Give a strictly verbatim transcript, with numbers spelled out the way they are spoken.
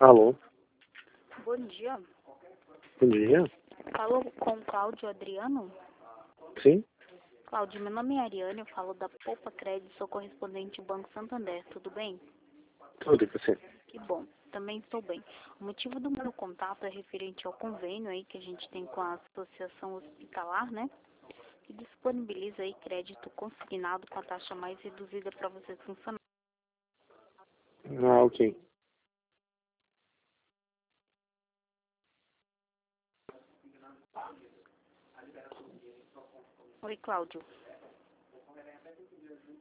Alô, Bom dia. bom dia. Falo com Cláudio Adriano. Sim, Cláudio, meu nome é Ariane, eu falo da Poupa Crédito, sou correspondente do Banco Santander, tudo bem? tudo e você. Que bom, também estou bem. O motivo do meu contato é referente ao convênio aí que a gente tem com a Associação Hospitalar, né? Que disponibiliza aí crédito consignado com a taxa mais reduzida para vocês funcionarem. Ah, ok. Oi, Cláudio.